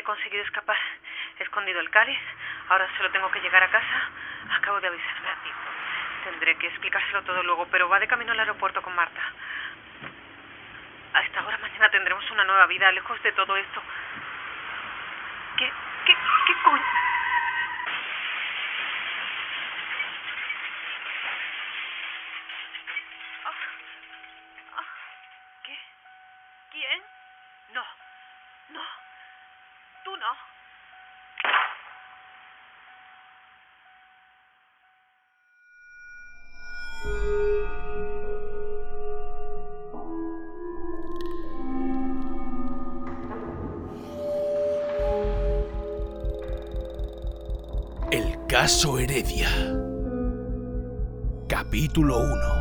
conseguido escapar. He escondido el cáliz, ahora solo tengo que llegar a casa. Acabo de avisarme a ti. Tendré que explicárselo todo luego, pero va de camino al aeropuerto con Marta. Hasta ahora mañana tendremos una nueva vida, lejos de todo esto. ¿Qué coño? ¿Qué? ¿Quién? No. Tú no. El caso Heredia. Capítulo 1.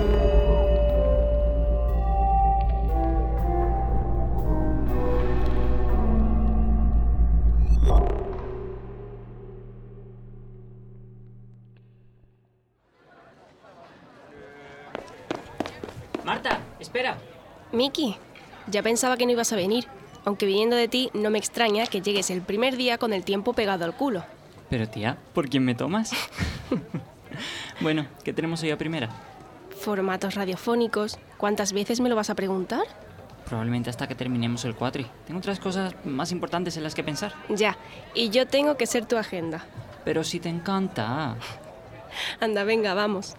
Marta, espera. Miki, ya pensaba que no ibas a venir, aunque viniendo de ti no me extraña que llegues el primer día con el tiempo pegado al culo. Pero tía, ¿por quién me tomas? Bueno, ¿qué tenemos hoy a primera? Formatos radiofónicos, ¿cuántas veces me lo vas a preguntar? Probablemente hasta que terminemos el cuatri. Tengo otras cosas más importantes en las que pensar. Ya, y yo tengo que ser tu agenda. Pero si te encanta. Anda, venga, vamos.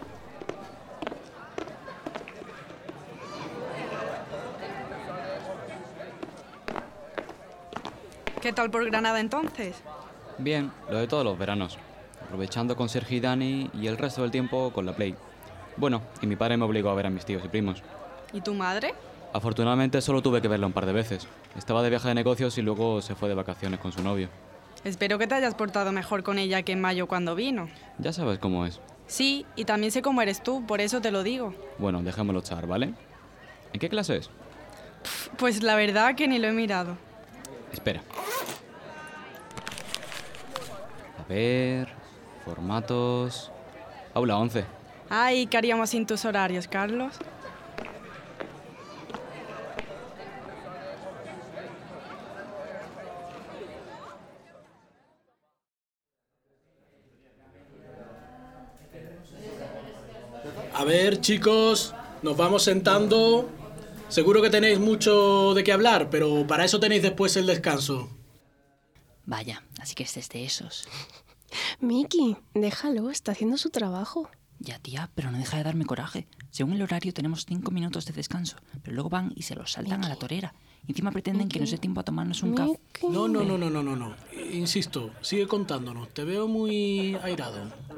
¿Qué tal por Granada entonces? Bien, lo de todos los veranos. Aprovechando con Sergio y Dani y el resto del tiempo con la Play. Bueno, y mi padre me obligó a ver a mis tíos y primos. ¿Y tu madre? Afortunadamente solo tuve que verla un par de veces. Estaba de viaje de negocios y luego se fue de vacaciones con su novio. Espero que te hayas portado mejor con ella que en mayo cuando vino. Ya sabes cómo es. Sí, y también sé cómo eres tú, por eso te lo digo. Bueno, dejémoslo echar, ¿vale? ¿En qué clase es? Pues la verdad que ni lo he mirado. Espera. A ver... Formatos... Aula 11. Ay, ¿qué haríamos sin tus horarios, Carlos? A ver, chicos, nos vamos sentando. Seguro que tenéis mucho de qué hablar, pero para eso tenéis después el descanso. Vaya, así que este es de esos. Miki, déjalo, está haciendo su trabajo. Ya, tía, pero no deja de darme coraje. Según el horario tenemos 5 minutos de descanso, pero luego van y se los saltan Miki. a la torera. Encima pretenden que nos dé tiempo a tomarnos un café. Miki. No. Insisto, sigue contándonos. Te veo muy airado.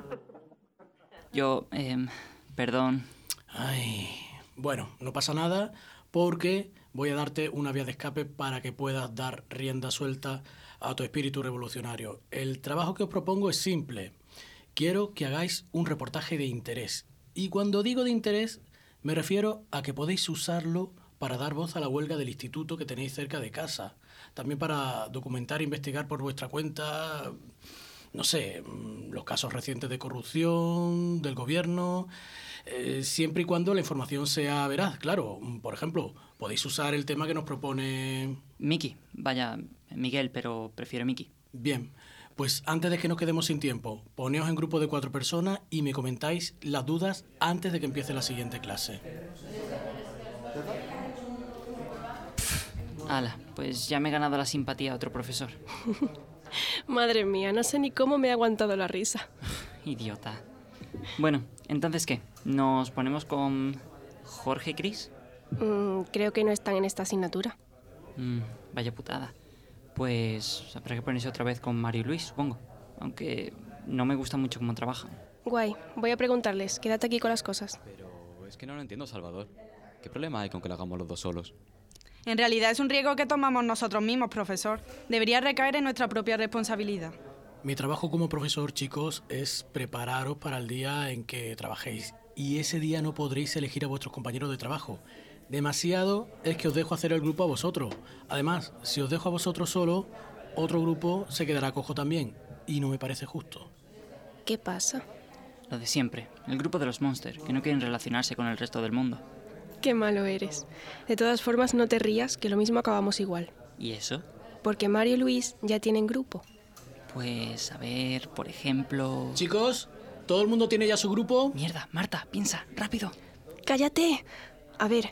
Yo, perdón. Ay, bueno, no pasa nada porque voy a darte una vía de escape para que puedas dar rienda suelta a tu espíritu revolucionario. El trabajo que os propongo es simple. Quiero que hagáis un reportaje de interés. Y cuando digo de interés, me refiero a que podéis usarlo para dar voz a la huelga del instituto que tenéis cerca de casa. También para documentar e investigar por vuestra cuenta, no sé, los casos recientes de corrupción del gobierno, siempre y cuando la información sea veraz, claro. Por ejemplo, podéis usar el tema que nos propone... Miki, vaya, Miguel, pero prefiero Miki. Bien, pues antes de que nos quedemos sin tiempo, poneos en grupo de 4 personas y me comentáis las dudas antes de que empiece la siguiente clase. Ala, pues ya me he ganado la simpatía a otro profesor. Madre mía, no sé ni cómo me he aguantado la risa. Idiota. Bueno, entonces, ¿qué? ¿Nos ponemos con Jorge y Cris? Creo que no están en esta asignatura. Vaya putada. Pues habrá que ponerse otra vez con Mario y Luis, supongo. Aunque no me gusta mucho cómo trabajan. Guay, voy a preguntarles. Quédate aquí con las cosas. Pero es que no lo entiendo, Salvador. ¿Qué problema hay con que lo hagamos los dos solos? En realidad es un riesgo que tomamos nosotros mismos, profesor. Debería recaer en nuestra propia responsabilidad. Mi trabajo como profesor, chicos, es prepararos para el día en que trabajéis. Y ese día no podréis elegir a vuestros compañeros de trabajo. Demasiado es que os dejo hacer el grupo a vosotros. Además, si os dejo a vosotros solo, otro grupo se quedará cojo también. Y no me parece justo. ¿Qué pasa? Lo de siempre, el grupo de los Monster, que no quieren relacionarse con el resto del mundo. Qué malo eres. De todas formas, no te rías, que lo mismo acabamos igual. ¿Y eso? porque Mario y Luis ya tienen grupo. Pues, a ver, por ejemplo... Chicos, ¿todo el mundo tiene ya su grupo? Mierda, Marta, piensa, rápido. ¡Cállate! A ver...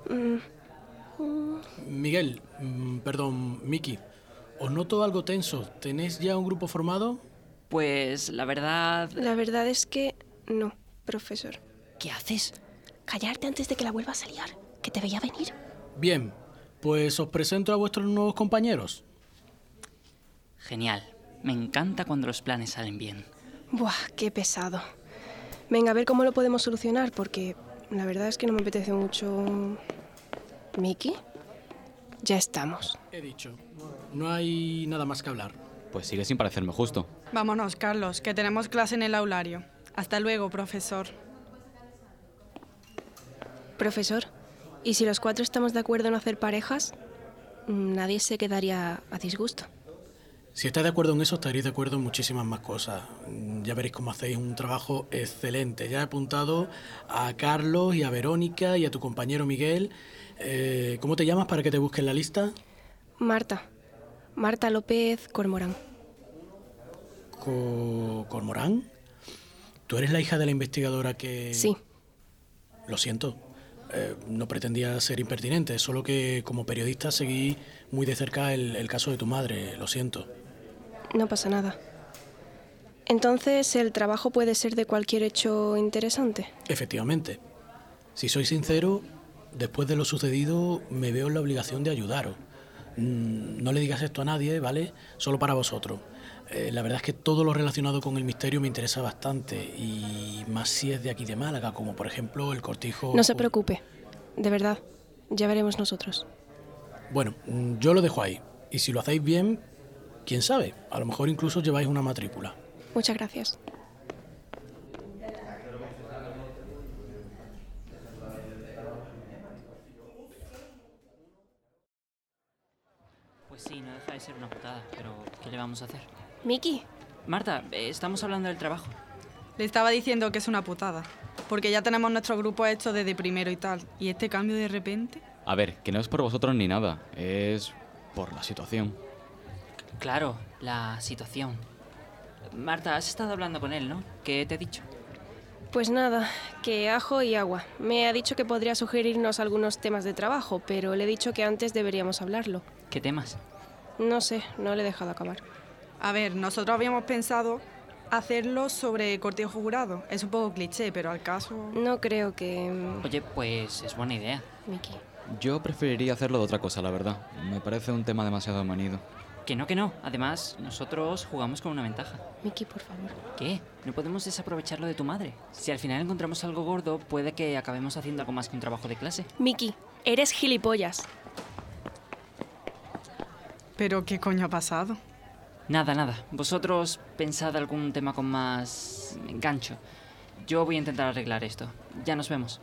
Miguel, perdón, Miki, os noto algo tenso. ¿Tenéis ya un grupo formado? Pues, la verdad... La verdad es que no, profesor. ¿Qué haces? Callarte antes de que la vuelvas a liar, que te veía venir. Bien, pues os presento a vuestros nuevos compañeros. Genial. Me encanta cuando los planes salen bien. Buah, qué pesado. Venga, a ver cómo lo podemos solucionar, porque la verdad es que no me apetece mucho... ¿Miki? Ya estamos. He dicho, no hay nada más que hablar. Pues sigue sin parecerme justo. Vámonos, Carlos, que tenemos clase en el aulario. Hasta luego, profesor. Profesor, ¿y si los 4 estamos de acuerdo en hacer parejas? Nadie se quedaría a disgusto. Si estáis de acuerdo en eso, estaréis de acuerdo en muchísimas más cosas. Ya veréis cómo hacéis un trabajo excelente. Ya he apuntado a Carlos y a Verónica y a tu compañero Miguel. ¿Cómo te llamas para que te busque en la lista? Marta. Marta López Cormorán. ¿Cormorán? ¿Tú eres la hija de la investigadora que...? Sí. Lo siento. No pretendía ser impertinente, solo que como periodista seguí muy de cerca el caso de tu madre. Lo siento. No pasa nada. Entonces, ¿el trabajo puede ser de cualquier hecho interesante? Efectivamente. Si soy sincero, después de lo sucedido me veo en la obligación de ayudaros. No le digas esto a nadie, ¿vale? Solo para vosotros. La verdad es que todo lo relacionado con el misterio me interesa bastante, y más si es de aquí de Málaga, como por ejemplo el cortijo... No se preocupe. De verdad. Ya veremos nosotros. Bueno, yo lo dejo ahí. Y si lo hacéis bien, quién sabe, a lo mejor incluso lleváis una matrícula. Muchas gracias. Pues sí, no deja de ser una putada, pero ¿qué le vamos a hacer? Miki, Marta, estamos hablando del trabajo. Le estaba diciendo que es una putada, porque ya tenemos nuestro grupo hecho desde primero y tal. ¿Y este cambio de repente? A ver, que no es por vosotros ni nada, es por la situación. Claro, la situación. Marta, has estado hablando con él, ¿no? ¿Qué te he dicho? pues nada, que ajo y agua. Me ha dicho que podría sugerirnos algunos temas de trabajo, pero le he dicho que antes deberíamos hablarlo. ¿Qué temas? No sé, no le he dejado acabar. A ver, nosotros habíamos pensado hacerlo sobre cortejo jurado. Es un poco cliché, pero al caso... No creo que... Oye, pues es buena idea. Miki. Yo preferiría hacerlo de otra cosa, la verdad. Me parece un tema demasiado manido. Que no, que no. Además, nosotros jugamos con una ventaja. Miki, por favor. ¿Qué? No podemos desaprovecharlo de tu madre. Si al final encontramos algo gordo, puede que acabemos haciendo algo más que un trabajo de clase. Miki, eres gilipollas. ¿Pero qué coño ha pasado? Nada, nada. Vosotros pensad algún tema con más gancho. Yo voy a intentar arreglar esto. Ya nos vemos.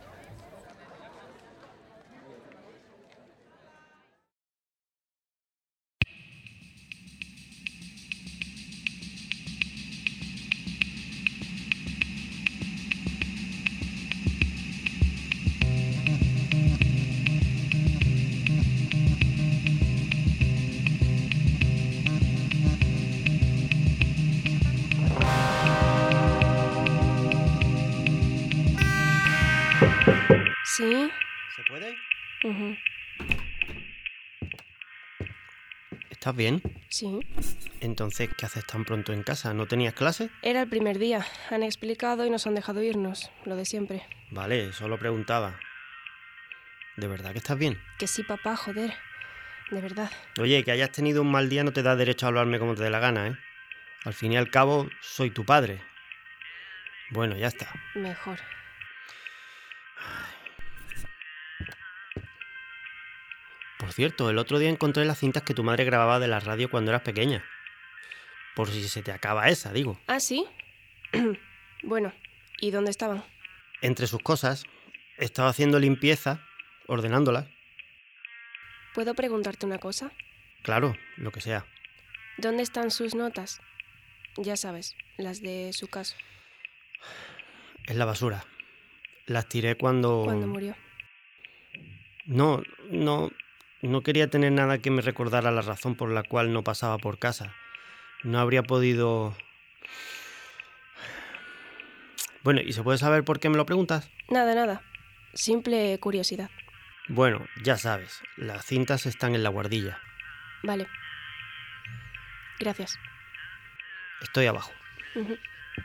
¿Sí? ¿Se puede? Ujú. ¿Estás bien? Sí. Entonces, ¿qué haces tan pronto en casa? ¿No tenías clase? Era el primer día. Han explicado y nos han dejado irnos. Lo de siempre. Vale, solo preguntaba. ¿De verdad que estás bien? Que sí, papá, joder. De verdad. Oye, que hayas tenido un mal día no te da derecho a hablarme como te dé la gana, ¿eh? Al fin y al cabo, soy tu padre. Bueno, ya está. Mejor. Por cierto, el otro día encontré las cintas que tu madre grababa de la radio cuando eras pequeña. Por si se te acaba esa, digo. ¿Ah, sí? Bueno, ¿y dónde estaban? Entre sus cosas, estaba haciendo limpieza, ordenándolas. ¿Puedo preguntarte una cosa? Claro, lo que sea. ¿Dónde están sus notas? Ya sabes, las de su caso. Es la basura. Las tiré cuando... ¿Cuándo murió? No no quería tener nada que me recordara la razón por la cual no pasaba por casa. No habría podido... Bueno, ¿y se puede saber por qué me lo preguntas? Nada. Simple curiosidad. Bueno, ya sabes, las cintas están en la guardilla. Vale. Gracias. Estoy abajo. Ujú.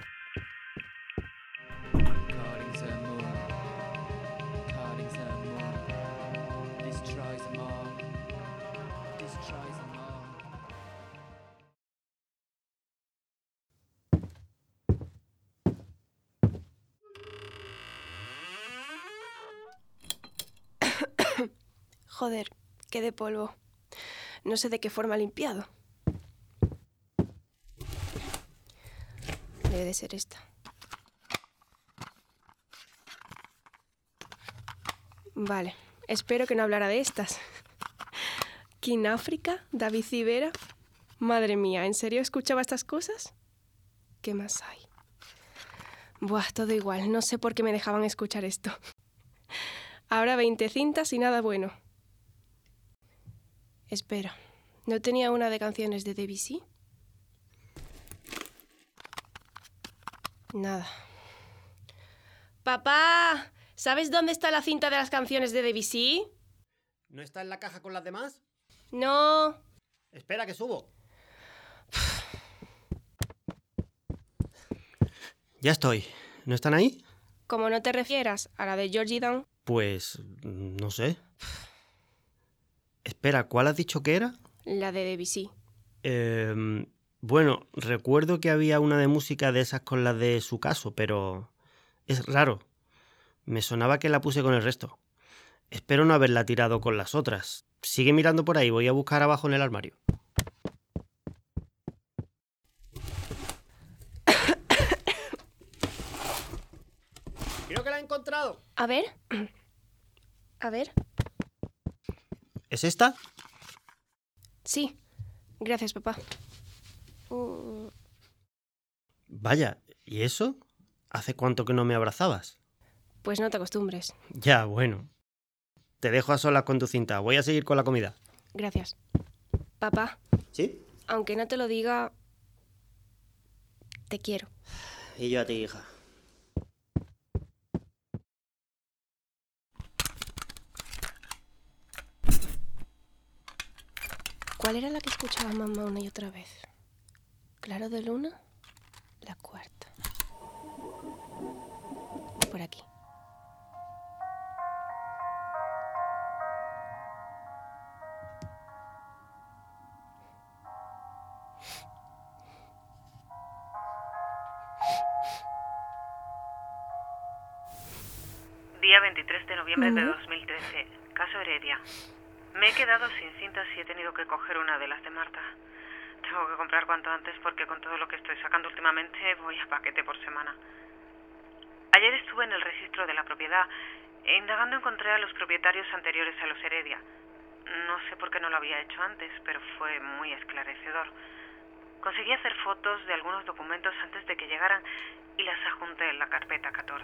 Joder, qué de polvo. No sé de qué forma ha limpiado. Debe de ser esta. Vale, espero que no hablara de estas. King África, David Civera. Madre mía, ¿en serio escuchaba estas cosas? ¿Qué más hay? Buah, todo igual, no sé por qué me dejaban escuchar esto. Ahora 20 cintas y nada bueno. Espera, ¿no tenía una de canciones de Debussy? Nada. Papá, ¿sabes dónde está la cinta de las canciones de Debussy? ¿No está en la caja con las demás? No. Espera, que subo. Ya estoy. ¿No están ahí? Como no te refieras a la de Georgie Dan. Pues... no sé. Espera, ¿cuál has dicho que era? La de Debussy. Bueno, recuerdo que había una de música de esas con las de su caso, pero... es raro. Me sonaba que la puse con el resto. Espero no haberla tirado con las otras. Sigue mirando por ahí, voy a buscar abajo en el armario. Creo que la he encontrado. A ver. A ver. ¿Es esta? Sí. Gracias, papá. Vaya, ¿y eso? ¿Hace cuánto que no me abrazabas? Pues no te acostumbres. Ya, bueno. Te dejo a solas con tu cinta. Voy a seguir con la comida. Gracias. Papá, ¿Sí? aunque no te lo diga, te quiero. Y yo a ti, hija. ¿Cuál era la que escuchaba mamá una y otra vez? Claro de Luna, la cuarta. Por aquí. Día 23 de noviembre de 2013. Caso Heredia. Me he quedado sin cintas y he tenido que coger una de las de Marta. Tengo que comprar cuanto antes porque con todo lo que estoy sacando últimamente voy a paquete por semana. Ayer estuve en el registro de la propiedad e indagando encontré a los propietarios anteriores a los Heredia. No sé por qué no lo había hecho antes, pero fue muy esclarecedor. Conseguí hacer fotos de algunos documentos antes de que llegaran y las adjunté en la carpeta 14.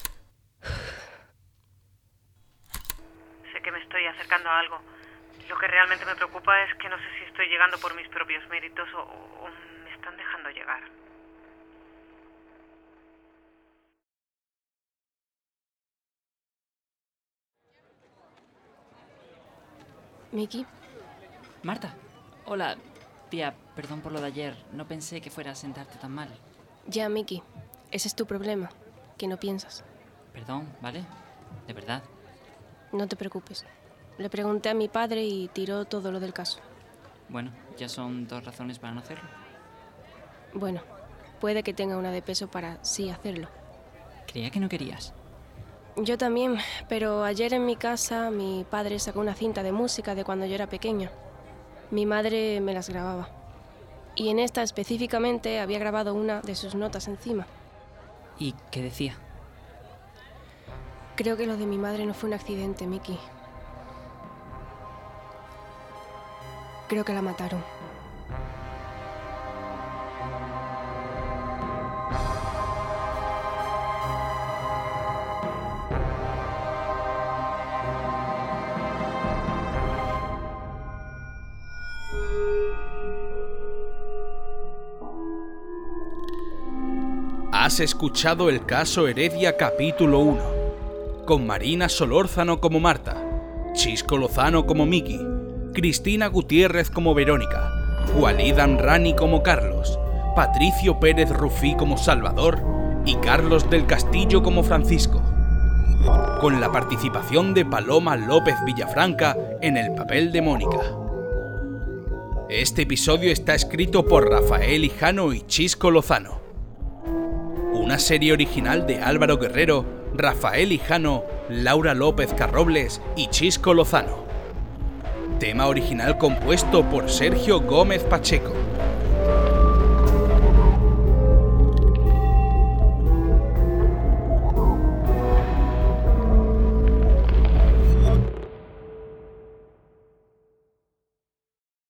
Sé que me estoy acercando a algo. Lo que realmente me preocupa es que no sé si estoy llegando por mis propios méritos o me están dejando llegar. Miki, Marta, hola. Tía, perdón por lo de ayer. No pensé que fuera a sentarte tan mal. ya, Miki. Ese es tu problema, que no piensas. Perdón, ¿vale? De verdad. No te preocupes. Le pregunté a mi padre y tiró todo lo del caso. Bueno, ya son 2 razones para no hacerlo. Bueno, puede que tenga una de peso para sí hacerlo. Creía que no querías. Yo también, pero ayer en mi casa mi padre sacó una cinta de música de cuando yo era pequeña. Mi madre me las grababa. Y en esta específicamente había grabado una de sus notas encima. ¿Y qué decía? Creo que lo de mi madre no fue un accidente, Miki. Creo que la mataron. Has escuchado el caso Heredia capítulo 1, con Marina Solórzano como Marta, Chisco Lozano como Miki, Cristina Gutiérrez como Verónica, Walid Amrani como Carlos, Patricio Pérez Rufí como Salvador y Carlos del Castillo como Francisco, con la participación de Paloma López Villafranca en el papel de Mónica. Este episodio está escrito por Rafael Hijano y Chisco Lozano. Una serie original de Álvaro Guerrero, Rafael Hijano, Laura López Carrobles y Chisco Lozano. Tema original compuesto por Sergio Gómez Pacheco.